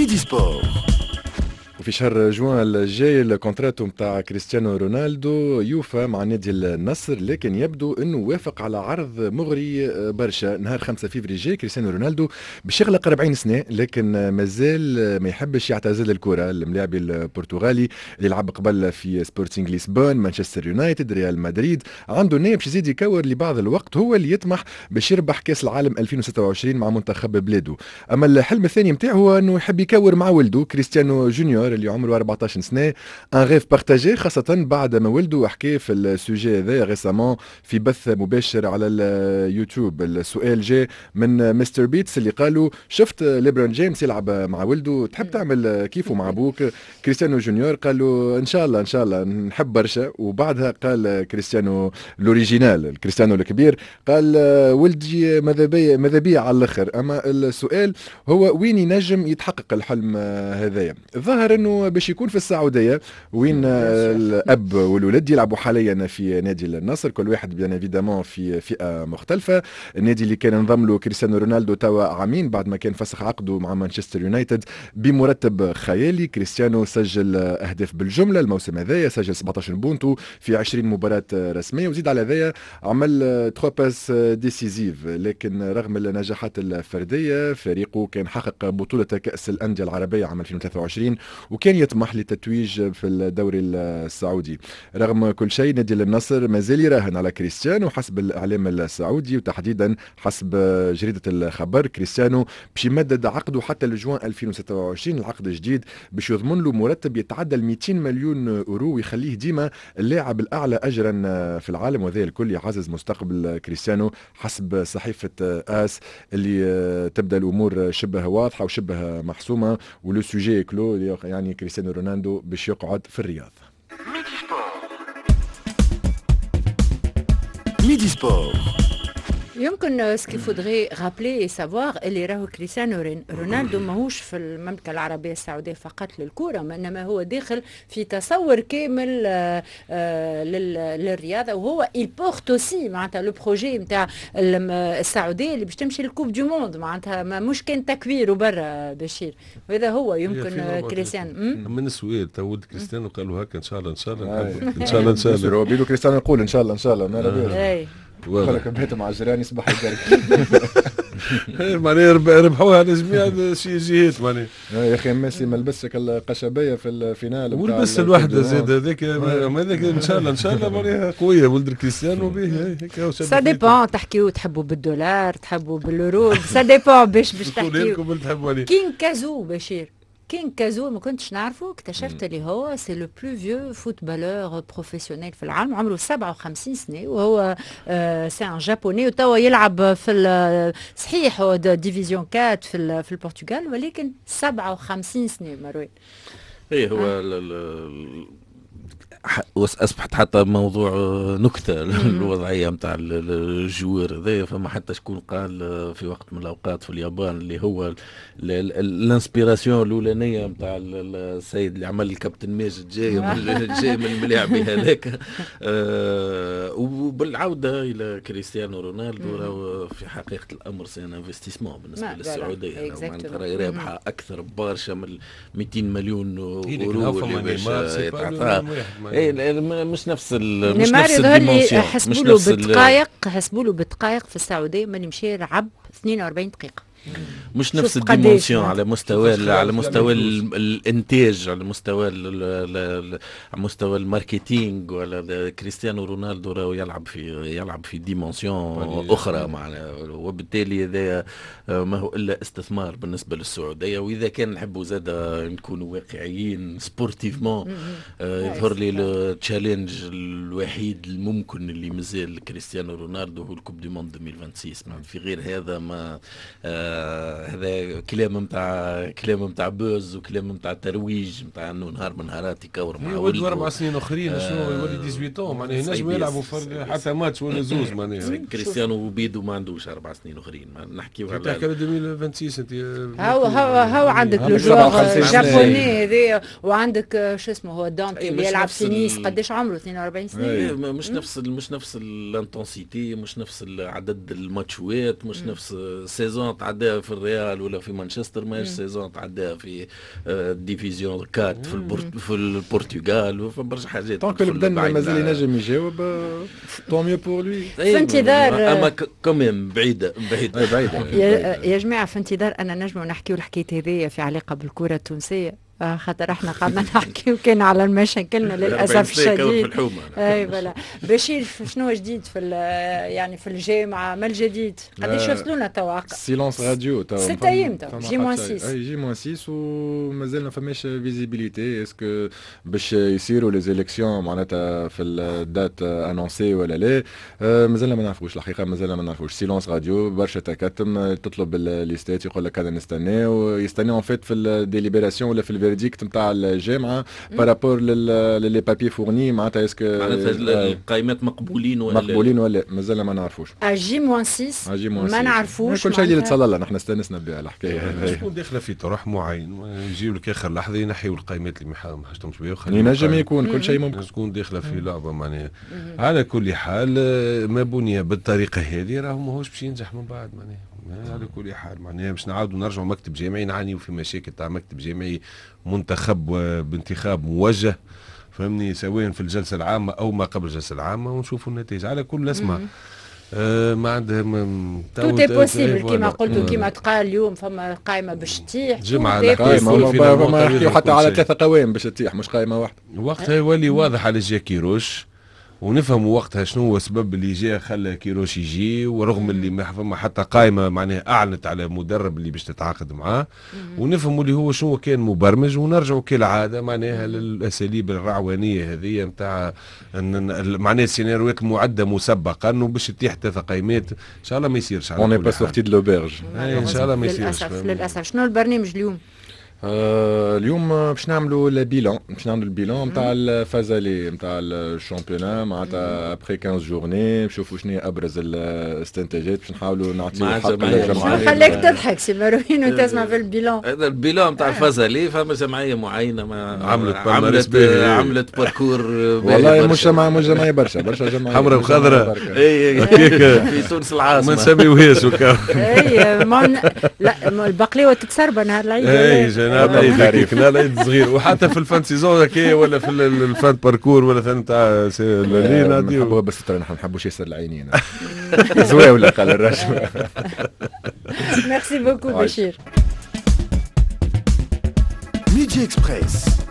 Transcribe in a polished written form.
ميدي سبور. وفي شهر جوان الجاي الكونتراتو متاع كريستيانو رونالدو يوفى مع نادي النصر، لكن يبدو انه وافق على عرض مغري برشا. نهار 5 فيفري الجاي كريستيانو رونالدو باش يغلق 40 سنه، لكن مازال ما يحبش يعتزل الكره. الملاعبي البرتغالي اللي لعب قبل في سبورتينغ لشبون، مانشستر يونايتد، ريال مدريد، عنده نيه باش يزيد يكور لبعض الوقت. هو اللي يطمح باش يربح كاس العالم 2026 مع منتخب بلاده. اما الحلم الثاني نتاعو هو انه يحب يكور مع ولده كريستيانو جونيور اللي عمره 14 سنه. ان غيف بارتاجي، خاصه بعد ما ولده حكى في السوجي هذا ريسامون في بث مباشر على اليوتيوب. السؤال جاء من مستر بيتس اللي قالوا شفت ليبرون جيمس يلعب مع ولده، تحب تعمل كيفه مع ابوك؟ كريستيانو جونيور قال له ان شاء الله ان شاء الله نحب برشا. وبعدها قال كريستيانو الاوريجينال، كريستيانو الكبير، قال ولدي ماذا بيا على الاخر. اما السؤال هو وين ينجم يتحقق الحلم هذايا؟ الظاهر انه باش يكون في السعوديه، وين الاب والولد يلعبوا حاليا في نادي النصر، كل واحد بيان ايفيدامون في فئه مختلفه. النادي اللي كان انضم له كريستيانو رونالدو توا عامين بعد ما كان فسخ عقده مع مانشستر يونايتد بمرتب خيالي. كريستيانو سجل اهداف بالجمله الموسم هذايا، سجل 17 بونتو في 20 مباراه رسميه، وزيد على ذايا عمل 3 باس ديسيزيف. لكن رغم النجاحات الفرديه فريقه كان حقق بطوله كاس الانديه العربيه عام 2023 وكان يطمح للتتويج في الدوري السعودي. رغم كل شيء نادي النصر مازال يراهن على كريستيانو حسب الاعلام السعودي، وتحديدا حسب جريده الخبر كريستيانو باش يمدد عقده حتى لجوان 2026. العقد الجديد باش يضمن له مرتب يتعدى 200 مليون اورو ويخليه ديما اللاعب الاعلى اجرا في العالم، وهذا الكل يعزز مستقبل كريستيانو حسب صحيفه اس اللي تبدا الامور شبه واضحه وشبه محسومه. ولو سوجي كلو يعني كريستيانو رونالدو باش يقعد في الرياض. ميدي سبور. يمكن سكي فودغي رابلي سافوار اللي راهو كريستيانو رونالدو ماهوش في المملكه العربيه السعوديه فقط للكره، انما هو داخل في تصور كامل للرياضه، وهو يبورت اوسي معناتها لو بروجي نتاع السعوديه اللي باش تمشي للكوب دو موند، معناتها مش كان تكوير وبرا بشير، وهذا هو يمكن كريستيانو. من السؤال تو ولد كريستيانو قالوا هكا ان شاء الله ان شاء الله ان شاء الله ان شاء الله هو بيدو كريستيانو يقول ان شاء الله ان شاء الله ما ربيش بالك بهت مع الجيران يصبح يقرب. معناها ربحوها على جميع شي جهات معناها. يا اخي ميسي ما لبسك القشبيه في الفينال ولبس الوحده زاد هذاك هذاك ان شاء الله ان شاء الله معناها قويه ولد كريستيانو به هيك. سا ديبون تحكيو تحبوا بالدولار تحبوا باليورو، سا ديبون باش تحكيو. كين كازو بشير، كين كازو ما كنتش نعرفه، اكتشفت اللي هو سي لو بلو فيو فوتبالور بروفيسيونيل في العالم، عمره 57 سنه، وهو سي ان جابوني، وتوا يلعب في صحيح هو ديفيزيون 4 في البرتغال، ولكن 57 سنه مروان. ايه هو اصبحت حتى موضوع نكته الوضعيه نتاع الجوار هذايا. فما حتى شكون قال في وقت من الاوقات في اليابان اللي هو الانسبيراسيون الاولانيه نتاع السيد اللي عمل الكابتن ماجد جاي من الملاعبي هذاك. وبالعوده الى كريستيانو رونالدو راهو في حقيقه الامر سي انفستيسمون بالنسبه للسعوديه، معناتها راهي رابحه اكثر برشا من 200 مليون اورو اللي باش يتعطى. مش نفس الديمونسيون، حسبوا له بالدقائق في السعوديه من يمشي يلعب 42 دقيقه، مش نفس الديمونسيون على مستوى الانتاج، على مستوى الماركتينج. ولا كريستيانو رونالدو راهو يلعب في ديمونسيون اخرى معنا، وبالتالي هذا ما هو الا استثمار بالنسبه للسعوديه. واذا كان نحبوا زاد نكونوا واقعيين سبورتيفمون، يظهر لي التشالنج الوحيد الممكن اللي مازال كريستيانو رونالدو هو الكوب دي موند 2026. في غير هذا ما هذا كلام نتاع بوز وكلام نتاع ترويج نتاع انه نهار من نهارات يكور مع ولده 4 سنين اخرين شنو يولي 18 معناها ينجموا يلعبوا حتى ماتش ولا زوز معناها. كريستيانو وبيدو ما عندوش 4 سنين اخرين، نحكيو على تحكي على 2026. انت هو عندك لو جوار جابوني هذا، وعندك شو اسمه هو دونتي اللي يلعب تنس قداش عمره 42 سنه. مش نفس الانتنسيتي، مش نفس عدد الماتشات، مش نفس سيزون تاع تعداها في الريال ولا في مانشستر، ماهيش سيزون تعداها في ديفيزيون 4 في البرتغال، فبرشا حاجات. طونك البدن مازال ينجم يجاوب طون ميو بور لوي. في انتظار اما كمان بعيده يا جماعه، في انتظار انا نجموا نحكيو الحكايه هذيا في علاقه بالكره التونسيه، خاطر احنا قعدنا نحكي وكان على المشاكلنا للاسف الشديد. اي فوالا. بشير شنو جديد في يعني في الجامعه؟ ما الجديد؟ قداش وصلونا توا؟ سيلونس راديو توا 6 ايام توا جي موان 6. اي جي موان 6 ومازال ما فماش فيزيبيليتي اسكو باش يصيروا لي زيليكسيون معناتها في الدات انونسي ولا لا. مازال ما نعرفوش الحقيقه، مازال ما نعرفوش. سيلونس راديو برشا تكتم، تطلب الليستات يقول لك هذا نستناو، يستناو فيت في الديليبراسيون ولا في الفيرديكت نتاع الجامعه بارابور لي بابي فورني معناتها اسكو القائمات مقبولين ولا مازال ما نعرفوش. جي موان 6 ما نعرفوش كل شيء اللي تصلى لنا احنا استانسنا بها الحكايه هذه. شكون داخله في طرح معين يجيو لك اخر لحظه ينحيوا القائمات اللي ما حاجتهمش بها ينجم يكون كل شيء ممكن. شكون داخله في لعبه معناها. على كل حال ما بني بالطريقه هذه راهو ماهوش باش ينجح من بعد معناها. على كل حال معناها باش نعاودوا نرجعوا مكتب جامعي نعانيوا في مشاكل تاع مكتب جامعي منتخب بانتخاب موجه، فهمني، سواء في الجلسه العامه او ما قبل الجلسه العامه، ونشوفوا النتائج. على كل اسمع ما عندهم توت بوسيبل كيما قلتوا، كيما تقال اليوم فما قائمه باش تطيح جمعه قائمه ما نحكيو حتى على 3 قوائم باش تطيح مش قائمه واحده. وقتها يولي واضح على جا كيروش، ونفهموا وقتها شنو هو السبب اللي جاء خلى كيروش يجي، ورغم اللي ما فما حتى قائمه معناها اعلنت على مدرب اللي باش تتعاقد معاه، ونفهموا اللي هو شنو كان مبرمج، ونرجعوا كالعاده معناها للاساليب الرعوانيه هذه نتاع معناها السيناريوهات المعده مسبقا وباش تتيح 3 قائمات. ان شاء الله ما يصيرش. اون با سورتي دو لوبيرج ان شاء الله ما يصيرش. للاسف. شنو البرنامج اليوم؟ اليوم باش نعملوا البيلان، باش نعملوا البيلان نتاع الفازالي نتاع الشامبيونا معناتها ابري 15 جورني، نشوفوا شنو ابرز الاستنتاجات باش نحاولوا نعطيو حق للجمعيه. خليك تضحك سي مروين وتسمع في البيلان. هذا البيلان نتاع الفازالي فما جمعيه معينه ما عملت باركور. والله مش جمعيه برشا جمعيه حمراء وخضراء في تونس العاصمه ما نسميوهاش وكا. اي لا البقلاوه تتسربى نهار العيد. نهار العيد صغير، وحتى في الفان سيزون هكا ولا في الفان باركور ولا ثاني نتاع لينا نحبوا بس ترى نحن نحبوا شي ياسر العينين زواوله قال الرجل. ميرسي بوكو بشير. ميدي اكسبريس.